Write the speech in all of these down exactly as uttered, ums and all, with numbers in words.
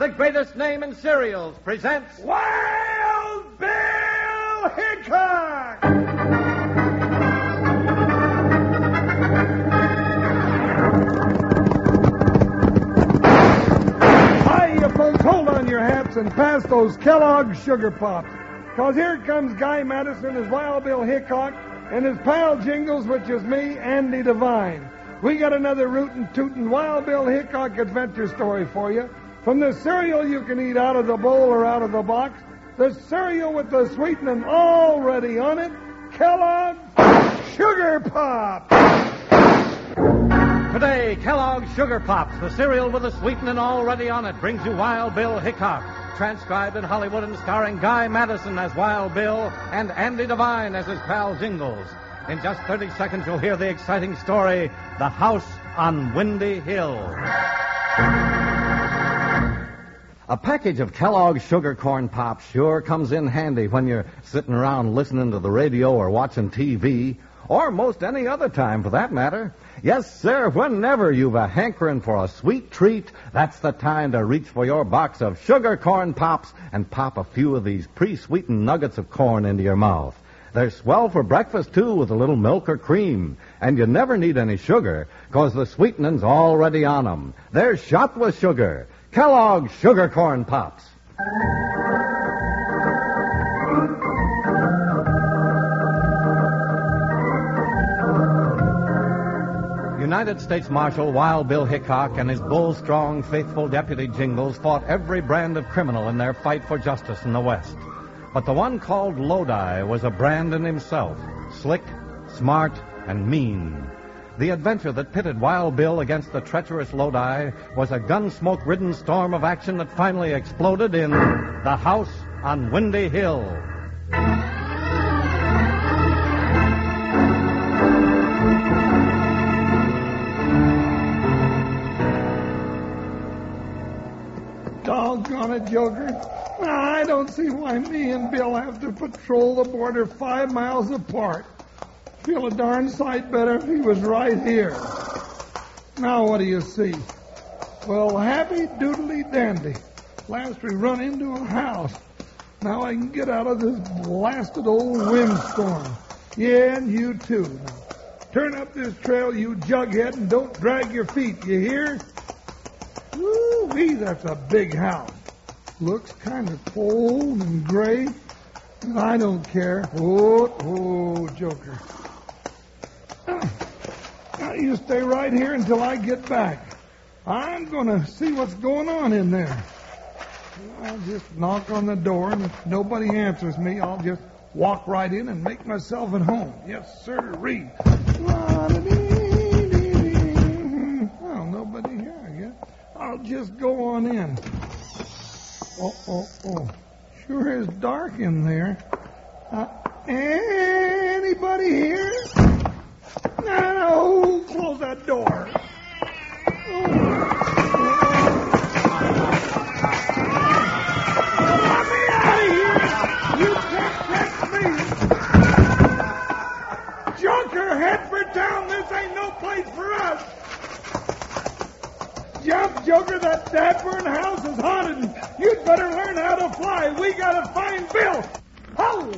the greatest name in cereals, presents Wild Bill Hickok! Hi, you folks, hold on your hats and pass those Kellogg's Sugar Pops. Because here comes Guy Madison as Wild Bill Hickok and his pal Jingles, which is me, Andy Devine. We got another rootin' tootin' Wild Bill Hickok adventure story for you. From the cereal you can eat out of the bowl or out of the box, the cereal with the sweetening already on it, Kellogg's Sugar Pop. Today, Kellogg's Sugar Pops, the cereal with the sweetening already on it, brings you Wild Bill Hickok, transcribed in Hollywood and starring Guy Madison as Wild Bill and Andy Devine as his pal Jingles. In just thirty seconds, you'll hear the exciting story, The House on Windy Hill. A package of Kellogg's Sugar Corn Pops sure comes in handy when you're sitting around listening to the radio or watching T V, or most any other time for that matter. Yes, sir, whenever you've a hankering for a sweet treat, that's the time to reach for your box of Sugar Corn Pops and pop a few of these pre-sweetened nuggets of corn into your mouth. They're swell for breakfast, too, with a little milk or cream. And you never need any sugar, because the sweetening's already on them. They're shot with sugar. Kellogg's Sugar Corn Pops. United States Marshal Wild Bill Hickok and his bull-strong, faithful deputy Jingles fought every brand of criminal in their fight for justice in the West. But the one called Lodi was a brand in himself, slick, smart, and mean. The adventure that pitted Wild Bill against the treacherous Lodi was a gunsmoke-ridden storm of action that finally exploded in The House on Windy Hill. Doggone it, Joker. I don't see why me and Bill have to patrol the border five miles apart. Feel a darn sight better if he was right here. Now what do you see? Well, happy doodly dandy. Last we run into a house. Now I can get out of this blasted old windstorm. Yeah, and you too. Now, turn up this trail, you jughead, and don't drag your feet, you hear? Woo-wee, that's a big house. Looks kind of cold and gray, and I don't care. Oh, oh, Joker. Now you stay right here until I get back. I'm going to see what's going on in there. I'll just knock on the door, and if nobody answers me, I'll just walk right in and make myself at home. Yes, sir-ree. Well, nobody here, I guess. I'll just go on in. Oh, oh, oh. Sure is dark in there. Uh, anybody here? No, no, close that door. Oh. Let me out of here. You can't catch me. Joker, head for town. This ain't no place for us. Jump, Joker, that dad-burn house is haunted, and you'd better learn how to fly. We gotta find Bill. Ho!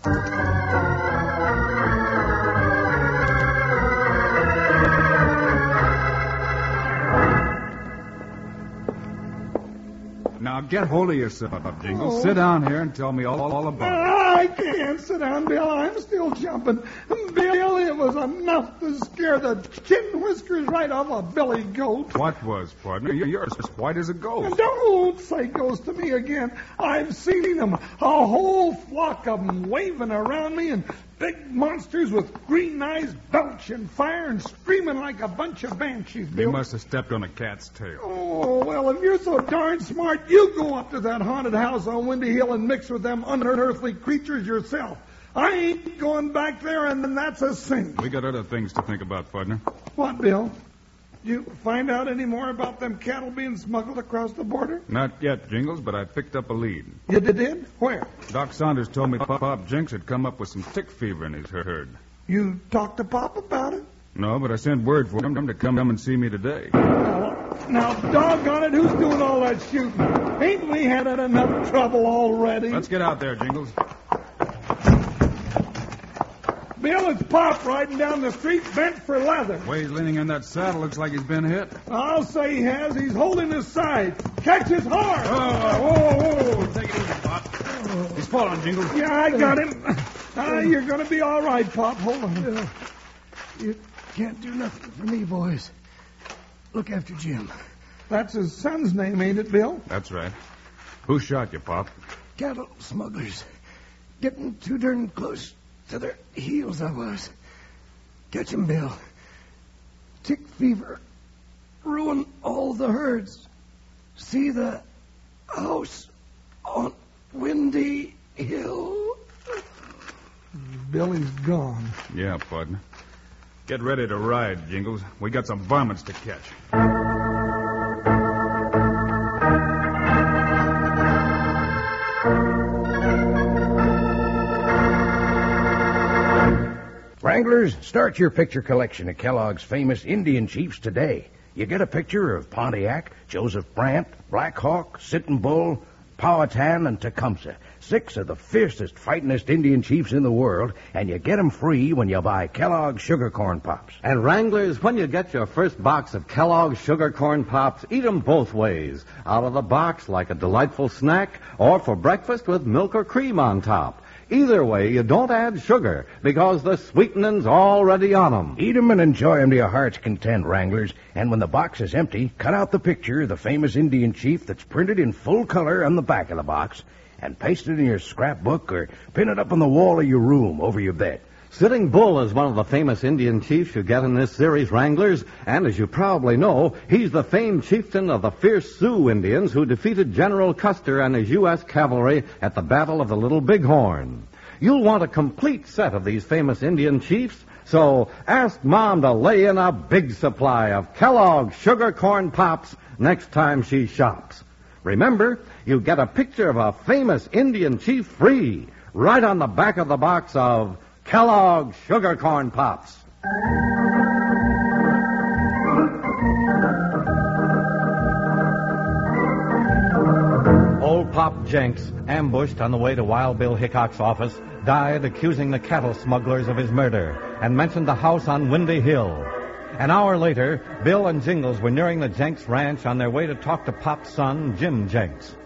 Now get hold of yourself, Jingles. Oh. Sit down here and tell me all, all about it. I can't sit down, Bill. I'm still jumping. Bill, it was enough to scare the chin whiskers right off a billy goat. What was, partner? You're as white as a ghost. Don't say ghost to me again. I've seen them. A whole flock of them waving around me, and big monsters with green eyes belching fire and screaming like a bunch of banshees, Bill. You must have stepped on a cat's tail. Oh, well, if you're so darn smart, you go up to that haunted house on Windy Hill and mix with them unearthly creatures yourself. I ain't going back there, and then that's a cinch. We got other things to think about, partner. What, Bill? Did you find out any more about them cattle being smuggled across the border? Not yet, Jingles, but I picked up a lead. You did? Where? Doc Saunders told me Pop Jinks had come up with some tick fever in his herd. You talked to Pop about it? No, but I sent word for him to come and see me today. Well, Now, doggone it, who's doing all that shooting? Ain't we had enough trouble already? Let's get out there, Jingles. Bill, it's Pop riding down the street bent for leather. The way he's leaning in that saddle looks like he's been hit. I'll say he has. He's holding his side. Catch his hard. Oh, whoa, whoa. Take it easy, Pop. He's falling, Jingles. Yeah, I got him. Ah, you're going to be all right, Pop. Hold on. Uh, you can't do nothing for me, boys. Look after Jim. That's his son's name, ain't it, Bill? That's right. Who shot you, Pop? Cattle smugglers. Getting too darn close to their heels, I was. Catch 'em, Bill. Tick fever. Ruin all the herds. See the house on Windy Hill? Billy's gone. Yeah, partner. Get ready to ride, Jingles. We got some varmints to catch. Wranglers, start your picture collection of Kellogg's famous Indian chiefs today. You get a picture of Pontiac, Joseph Brant, Black Hawk, Sitting Bull, Powhatan, and Tecumseh. Six of the fiercest, fightingest Indian chiefs in the world, and you get 'em free when you buy Kellogg's Sugar Corn Pops. And Wranglers, when you get your first box of Kellogg's Sugar Corn Pops, eat 'em both ways. Out of the box like a delightful snack, or for breakfast with milk or cream on top. Either way, you don't add sugar, because the sweetening's already on 'em. Eat 'em and enjoy 'em to your heart's content, Wranglers. And when the box is empty, cut out the picture of the famous Indian chief that's printed in full color on the back of the box, and paste it in your scrapbook or pin it up on the wall of your room over your bed. Sitting Bull is one of the famous Indian chiefs you get in this series, Wranglers, and as you probably know, he's the famed chieftain of the fierce Sioux Indians who defeated General Custer and his U S cavalry at the Battle of the Little Bighorn. You'll want a complete set of these famous Indian chiefs, so ask Mom to lay in a big supply of Kellogg's Sugar Corn Pops next time she shops. Remember, you get a picture of a famous Indian chief free, right on the back of the box of Kellogg's Sugar Corn Pops. Old Pop Jenks, ambushed on the way to Wild Bill Hickok's office, died accusing the cattle smugglers of his murder and mentioned the house on Windy Hill. An hour later, Bill and Jingles were nearing the Jenks ranch on their way to talk to Pop's son, Jim Jenks.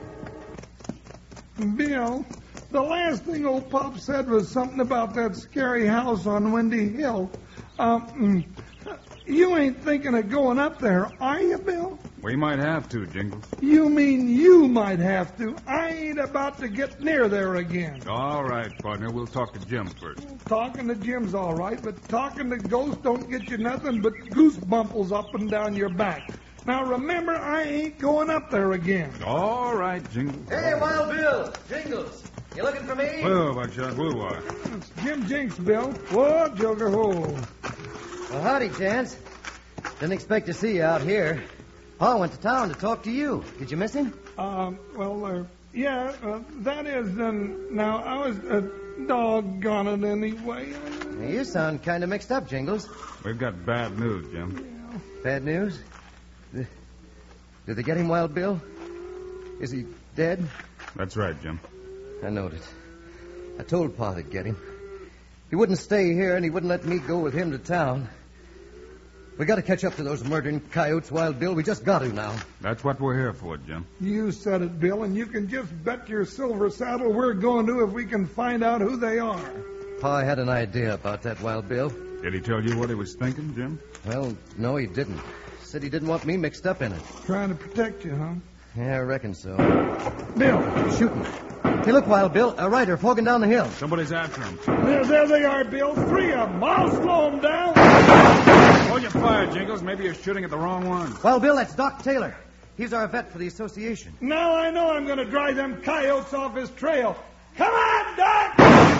Bill, the last thing old Pop said was something about that scary house on Windy Hill. Um, you ain't thinking of going up there, are you, Bill? We might have to, Jingles. You mean you might have to. I ain't about to get near there again. All right, partner. We'll talk to Jim first. Talking to Jim's all right, but talking to ghosts don't get you nothing but goosebumples up and down your back. Now, remember, I ain't going up there again. All right, Jingles. Hey, Wild Bill. Jingles. You looking for me? Whoa, Buckshot. Whoa, uh, It's Jim Jenks, Bill. Whoa, Joker, whoa. Well, howdy, Chance. Didn't expect to see you out here. Pa went to town to talk to you. Did you miss him? Um, well, uh, yeah, uh, that is, um, now, I was, uh, doggone it anyway. You sound kind of mixed up, Jingles. we've got bad news, Jim. Bad news? Did they get him, Wild Bill? Is he dead? That's right, Jim. I knowed it. I told Pa to get him. He wouldn't stay here, and he wouldn't let me go with him to town. We got to catch up to those murdering coyotes, Wild Bill. We just got to now. That's what we're here for, Jim. You said it, Bill, and you can just bet your silver saddle we're going to if we can find out who they are. Pa had an idea about that, Wild Bill. Did he tell you what he was thinking, Jim? Well, no, he didn't. Said he didn't want me mixed up in it. Trying to protect you, huh? Yeah, I reckon so. Bill. Shooting. Hey, look, Wild Bill. A rider fogging down the hill. Somebody's after him. There, there they are, Bill. Three of them. I'll slow them down. Hold your fire, Jingles. Maybe you're shooting at the wrong one. Wild Bill, that's Doc Taylor. He's our vet for the association. Now I know I'm going to drive them coyotes off his trail. Come on, Doc!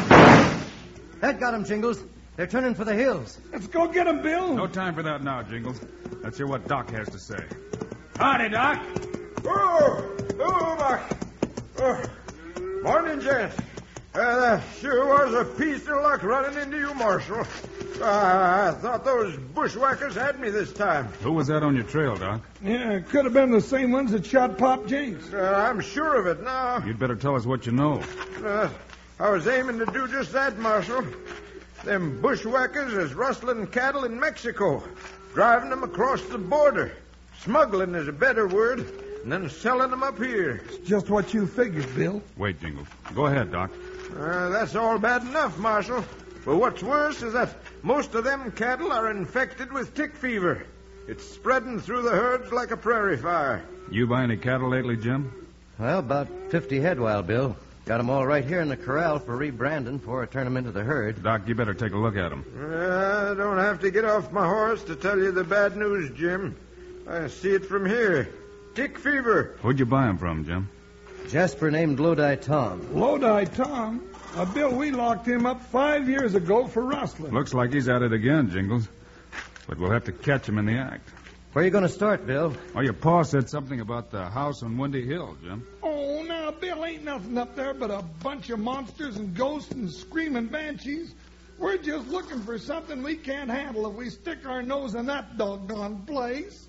That got him, Jingles. They're turning for the hills. Let's go get them, Bill. No time for that now, Jingles. Let's hear what Doc has to say. Howdy, Doc. Oh, oh, Doc. Oh, morning, Jet. Uh, that sure was a piece of luck running into you, Marshal. Uh, I thought those bushwhackers had me this time. Who was that on your trail, Doc? Yeah, it could have been the same ones that shot Pop Jinks. Uh, I'm sure of it now. You'd better tell us what you know. Uh, I was aiming to do just that, Marshal. Them bushwhackers is rustling cattle in Mexico, driving them across the border. Smuggling is a better word, and then selling them up here. It's just what you figured, Bill. Wait, Jingles. Go ahead, Doc. Uh, that's all bad enough, Marshal. But what's worse is that most of them cattle are infected with tick fever. It's spreading through the herds like a prairie fire. You buy any cattle lately, Jim? Well, about fifty head, Wild Bill. Got them all right here in the corral for rebranding before I turn them into the herd. Doc, you better take a look at them. Uh, I don't have to get off my horse to tell you the bad news, Jim. I see it from here. Tick fever. Who'd you buy them from, Jim? Jasper named Lodi Tom. Lodi Tom? Uh, Bill, we locked him up five years ago for rustling. Looks like he's at it again, Jingles. But we'll have to catch him in the act. Where are you going to start, Bill? Oh, your pa said something about the house on Windy Hill, Jim. Oh, now, Bill, ain't nothing up there but a bunch of monsters and ghosts and screaming banshees. We're just looking for something we can't handle if we stick our nose in that doggone place.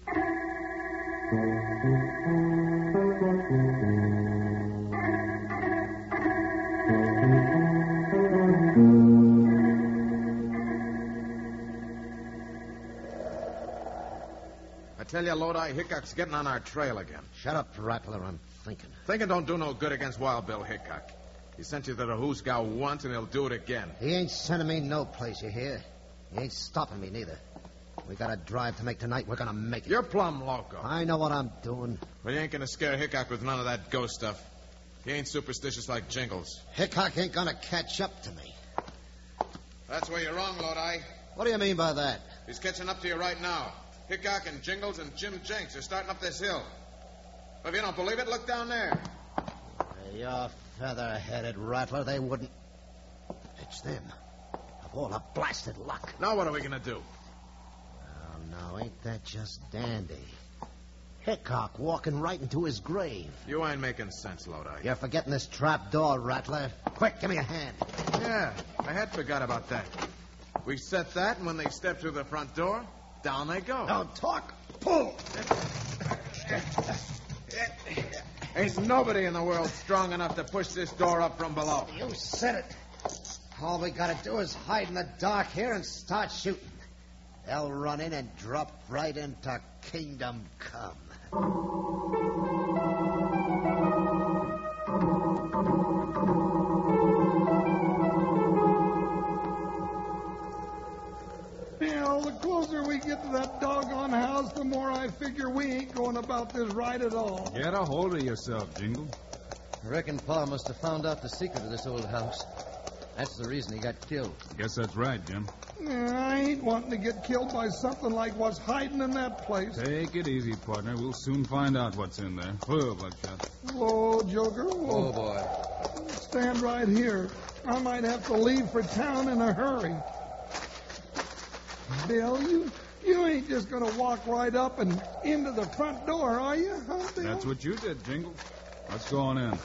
I tell you, Lodi, Hickok's getting on our trail again. Shut up, Rattler. I'm thinking. Thinking don't do no good against Wild Bill Hickok. He sent you to the Hoosgow once, and he'll do it again. He ain't sending me no place, you hear? He ain't stopping me, neither. We got a drive to make tonight. We're going to make it. You're plumb loco. I know what I'm doing. Well, you ain't going to scare Hickok with none of that ghost stuff. He ain't superstitious like Jingles. Hickok ain't going to catch up to me. That's where you're wrong, Lodi. What do you mean by that? He's catching up to you right now. Hickok and Jingles and Jim Jenks are starting up this hill. If you don't believe it, look down there. You're feather-headed, Rattler. They wouldn't. It's them. Of all the blasted luck. Now what are we going to do? Oh, no, ain't that just dandy? Hickok walking right into his grave. You ain't making sense, Lodi. You're forgetting this trap door, Rattler. Quick, give me a hand. Yeah, I had forgot about that. We set that, and when they step through the front door, down they go. Don't talk. Pull. There's nobody in the world strong enough to push this door up from below. You said it. All we gotta do is hide in the dark here and start shooting. They'll run in and drop right into Kingdom Come. Bill, the closer we get to that doggone house, the more I figure we ain't going about this right at all. Get a hold of yourself, Jingle. I reckon Pa must have found out the secret of this old house. That's the reason he got killed. Guess that's right, Jim. Nah, I ain't wanting to get killed by something like what's hiding in that place. Take it easy, partner. We'll soon find out what's in there. Whoa, Bloodshot. Whoa, Joker, whoa. Oh, boy. Stand right here. I might have to leave for town in a hurry. Bill, you you ain't just going to walk right up and into the front door, are you, huh, Bill? That's what you did, Jingle. Let's go on in.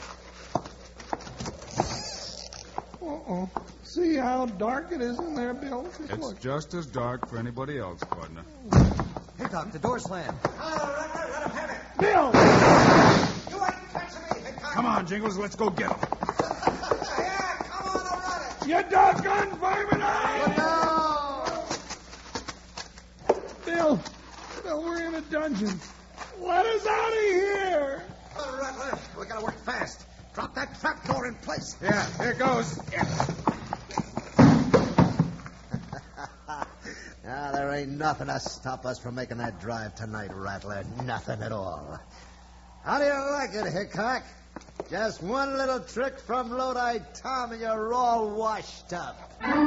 Uh-oh. See how dark it is in there, Bill? Just It's look. just as dark for anybody else, partner. Hickok, the door slammed. Bill! You ain't catching me, Hickok. Come on, Jingles. Let's go get him. Yeah, come on, I'll run it. You doggone varmint! I... Bill, Bill, we're in a dungeon. Let us out of here! Oh, Rattler, we gotta work fast. Drop that trap door in place. Yeah, here goes. Now, there ain't nothing to stop us from making that drive tonight, Rattler. Nothing at all. How do you like it, Hickok? Just one little trick from Lodi Tom and you're all washed up.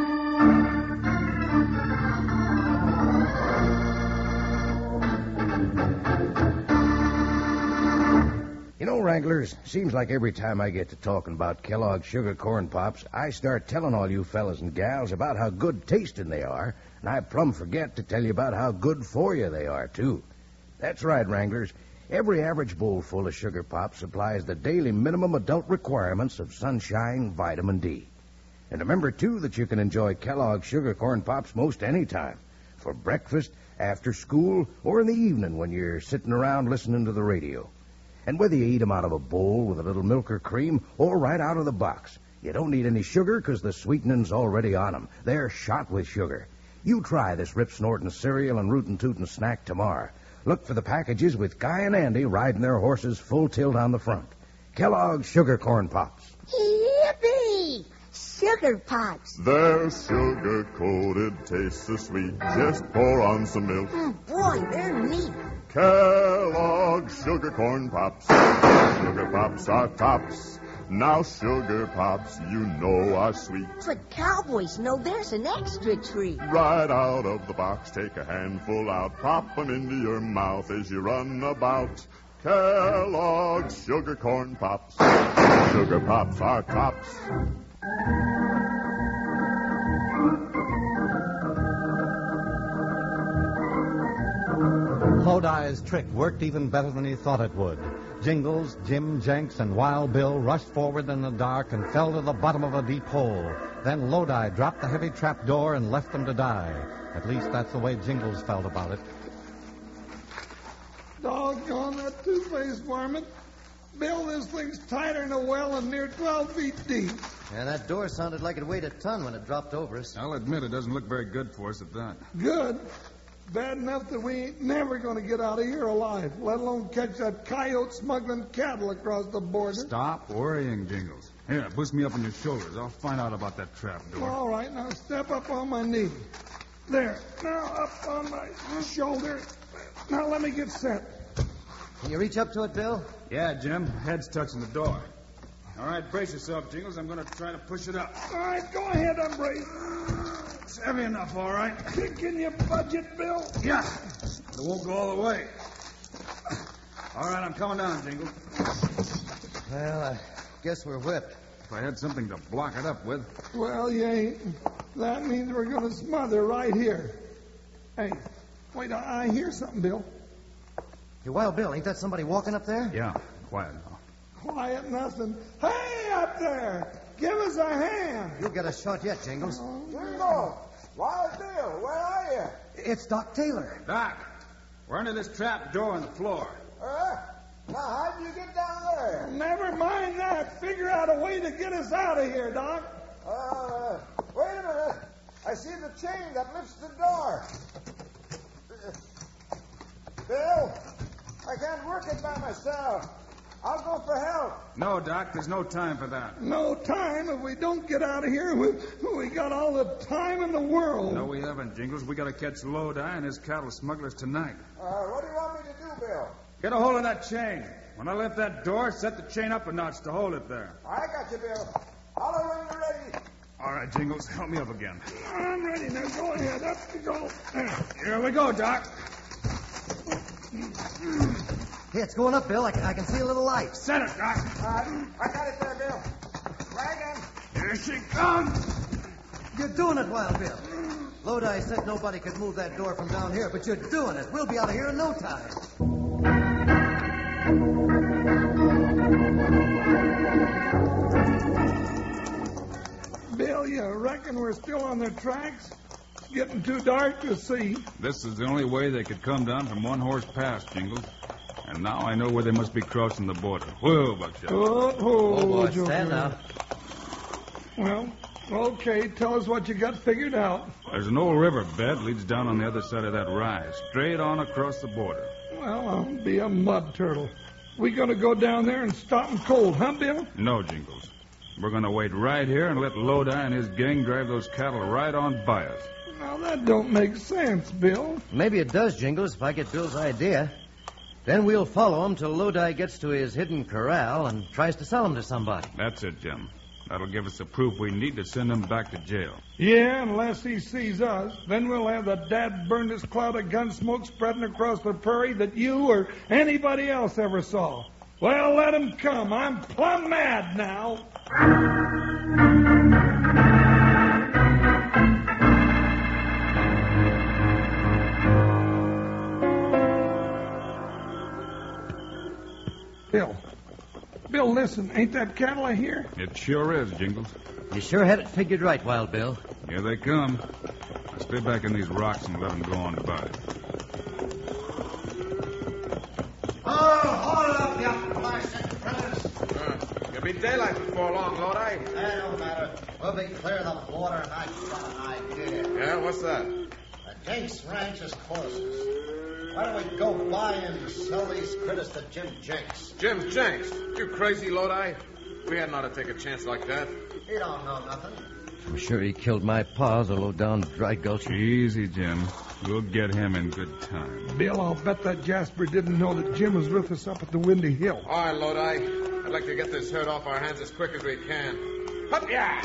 You know, Wranglers, seems like every time I get to talking about Kellogg's Sugar Corn Pops, I start telling all you fellas and gals about how good tasting they are, and I plumb forget to tell you about how good for you they are, too. That's right, Wranglers. Every average bowl full of Sugar Pops supplies the daily minimum adult requirements of sunshine, vitamin D. And remember, too, that you can enjoy Kellogg's Sugar Corn Pops most any time. For breakfast, after school, or in the evening when you're sitting around listening to the radio. And whether you eat them out of a bowl with a little milk or cream or right out of the box, you don't need any sugar because the sweetening's already on them. They're shot with sugar. You try this rip-snorting cereal and rootin'-tootin' snack tomorrow. Look for the packages with Guy and Andy riding their horses full tilt on the front. Kellogg's Sugar Corn Pops. Yippee! Sugar Pops. They're sugar-coated, taste so sweet. Just pour on some milk. Mm, boy, they're neat. Kellogg's Sugar Corn Pops. Sugar Pops are tops. Now Sugar Pops, you know, are sweet. But cowboys know there's an extra treat. Right out of the box, take a handful out, pop 'em into your mouth as you run about. Kellogg's Sugar Corn Pops. Sugar Pops are tops. Lodi's trick worked even better than he thought it would. Jingles, Jim Jenks, and Wild Bill rushed forward in the dark and fell to the bottom of a deep hole. Then Lodi dropped the heavy trap door and left them to die. At least that's the way Jingles felt about it. Doggone that two-faced varmint. Bill, this thing's tighter than a well and near twelve feet deep. And that door sounded like it weighed a ton when it dropped over us. I'll admit it doesn't look very good for us at that. Good. Bad enough that we ain't never going to get out of here alive, let alone catch that coyote smuggling cattle across the border. Stop worrying, Jingles. Here, boost me up on your shoulders. I'll find out about that trap door. All right, now step up on my knee. There. Now up on my shoulder. Now let me get set. Can you reach up to it, Bill? Yeah, Jim. Head's touching the door. All right, brace yourself, Jingles. I'm going to try to push it up. All right, go ahead, Umbrace. It's heavy enough, all right. Can you budge it, Bill? Yeah. But it won't go all the way. All right, I'm coming down, Jingles. Well, I guess we're whipped. If I had something to block it up with. Well, you ain't. That means we're going to smother right here. Hey, wait, I, I hear something, Bill. Hey, Wild Bill, ain't that somebody walking up there? Yeah, quiet now. Quiet nothing. Hey, up there! Give us a hand. You'll get a shot yet, Jingles. Jingle! Wild Bill, where are you? It's Doc Taylor. Doc, we're under this trap door in the floor. Uh, now, how did you get down there? Never mind that. Figure out a way to get us out of here, Doc. Uh, wait a minute. I see the chain that lifts the door. Bill, I can't work it by myself. I'll go for help. No, Doc, there's no time for that. No time. If we don't get out of here, we, we got all the time in the world. No, we haven't, Jingles. We got to catch Lodi and his cattle smugglers tonight. Uh, what do you want me to do, Bill? Get a hold of that chain. When I lift that door, set the chain up a notch to hold it there. I got you, Bill. Holler when you're ready. All right, Jingles, help me up again. I'm ready. Now go ahead. Up you go. Here we go, Doc. Hey, it's going up, Bill. I can, I can see a little light. Set it, Doc. Uh, I got it there, Bill. Wagon. Here she comes. You're doing it, Wild Bill. Lodi said nobody could move that door from down here, but you're doing it. We'll be out of here in no time. Bill, you reckon we're still on their tracks? It's getting too dark to see. This is the only way they could come down from one horse pass, Jingles. And now I know where they must be crossing the border. Whoa, Buckshot. Oh, Oh, oh, boy, Joker. stand now. Well, okay, tell us what you got figured out. There's an old river bed leads down on the other side of that rise, straight on across the border. Well, I'll be a mud turtle. We gonna go down there and stop 'em cold, huh, Bill? No, Jingles. We're going to wait right here and let Lodi and his gang drive those cattle right on by us. Now, that don't make sense, Bill. Maybe it does, Jingles, if I get Bill's idea. Then we'll follow him till Lodi gets to his hidden corral and tries to sell him to somebody. That's it, Jim. That'll give us the proof we need to send him back to jail. Yeah, unless he sees us. Then we'll have the dad-burnedest cloud of gun smoke spreading across the prairie that you or anybody else ever saw. Well, let him come. I'm plumb mad now. Bill. Bill, listen. Ain't that cattle I hear? It sure is, Jingles. You sure had it figured right, Wild Bill. Here they come. Stay back in these rocks and let them go on by. Oh, hold up, you blasted critters. Uh, it'll be daylight before long, Lodi. That don't matter. We'll be clear of the border, and I've got an idea. Yeah, what's that? The Jenks Ranch is closest. Why don't we go by and sell these critters to Jim Jenks? Jim Jenks? You crazy, Lodi? We hadn't ought to take a chance like that. He don't know nothing. I'm sure he killed my pa's a low-down dry gulch. Easy, Jim. We'll get him in good time. Bill, I'll bet that Jasper didn't know that Jim was with us up at the Windy Hill. All right, Lodi. I'd like to get this herd off our hands as quick as we can. Hup, yeah!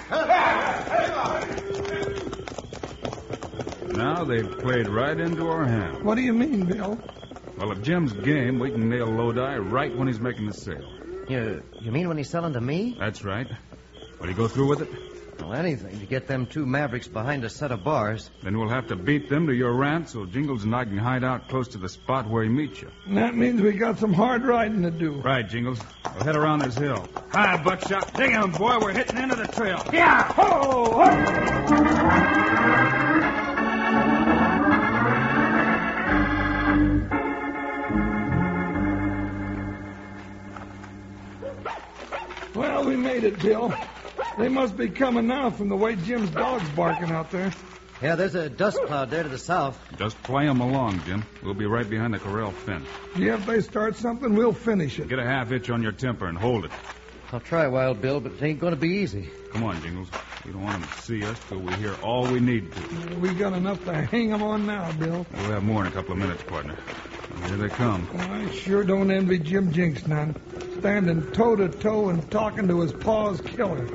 Now they've played right into our hands. What do you mean, Bill? Well, if Jim's game, we can nail Lodi right when he's making the sale. You, you mean when he's selling to me? That's right. Will you go through with it? Well, anything to get them two mavericks behind a set of bars. Then we'll have to beat them to your ranch so Jingles and I can hide out close to the spot where he meets you. And that means we got some hard riding to do. Right, Jingles. We'll head around this hill. Hi, Buckshot. Dig him, boy. We're hitting into the trail. Yeah! Ho! Well, we made it, Bill. They must be coming now from the way Jim's dog's barking out there. Yeah, there's a dust cloud there to the south. Just play 'em along, Jim. We'll be right behind the corral fence. Yeah, if they start something, we'll finish it. Get a half hitch on your temper and hold it. I'll try, Wild Bill, but it ain't going to be easy. Come on, Jingles. We don't want them to see us till we hear all we need to. We got enough to hang them on now, Bill. We'll have more in a couple of minutes, partner. Here they come. Well, I sure don't envy Jim Jinks none. Standing toe-to-toe and talking to his paw's killer.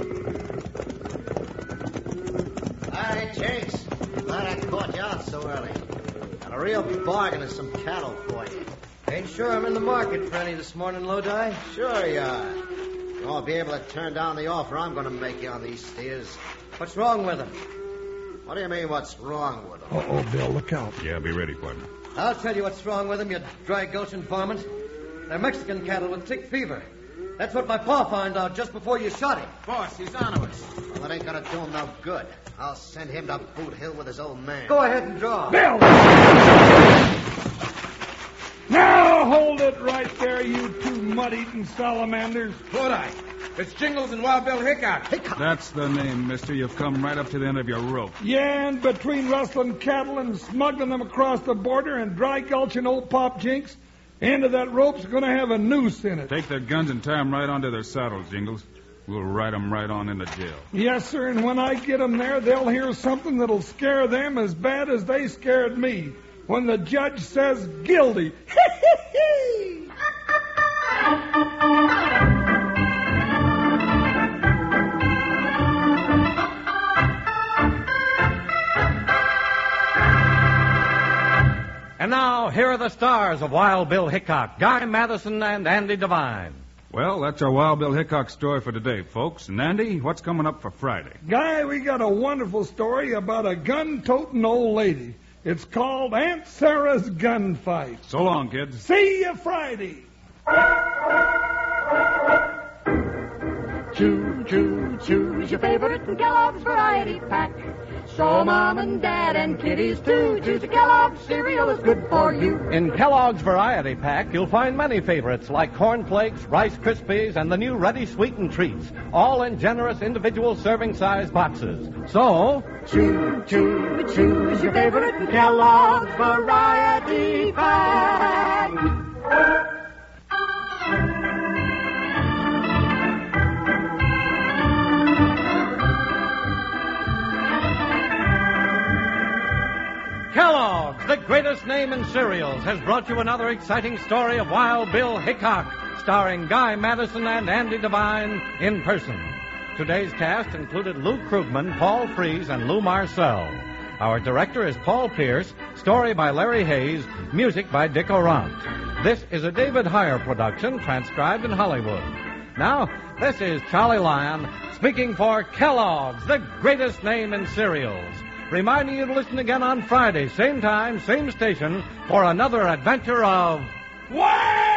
Hi, Jinks. Glad I caught you out so early. Got a real bargain and some cattle for you. Ain't sure I'm in the market for any this morning, Lodi. Sure you are. You won't be able to turn down the offer I'm going to make you on these steers. What's wrong with them? What do you mean, what's wrong with them? Uh-oh, Bill, look out. Yeah, be ready, partner. I'll tell you what's wrong with them, you dry gulching varmint. They're Mexican cattle with tick fever. That's what my pa found out just before you shot him. Boss, he's on to us. Well, that ain't going to do him no good. I'll send him to Boot Hill with his old man. Go ahead and draw. Bill! Now hold it right there, you two mud-eating salamanders. Lodi, it's Jingles and Wild Bill Hickok. Hickok. That's the name, mister. You've come right up to the end of your rope. Yeah, and between rustling cattle and smuggling them across the border and dry gulching old Pop Jinks, end of that rope's going to have a noose in it. Take their guns and tie them right onto their saddles, Jingles. We'll ride them right on into jail. Yes, sir, and when I get them there, they'll hear something that'll scare them as bad as they scared me. When the judge says guilty. And now, here are the stars of Wild Bill Hickok, Guy Madison and Andy Devine. Well, that's our Wild Bill Hickok story for today, folks. And Andy, what's coming up for Friday? Guy, we got a wonderful story about a gun-toting old lady. It's called Aunt Sarah's Gunfight. So long, kids. See you Friday. Choo, choo, choose your favorite Kellogg's Variety Pack. So Mom and Dad and kiddies too. Choose a Kellogg's cereal is good for you. In Kellogg's Variety Pack, you'll find many favorites like Corn Flakes, Rice Krispies, and the new Ready Sweetened Treats, all in generous individual serving-size boxes. So, choo, choo, choose your favorite Kellogg's Variety Pack. Kellogg's, the greatest name in cereals, has brought you another exciting story of Wild Bill Hickok, starring Guy Madison and Andy Devine in person. Today's cast included Lou Krugman, Paul Frees, and Lou Marcel. Our director is Paul Pierce, story by Larry Hayes, music by Dick Orant. This is a David Heyer production, transcribed in Hollywood. Now, this is Charlie Lyon, speaking for Kellogg's, the greatest name in cereals, reminding you to listen again on Friday, same time, same station, for another adventure of Wild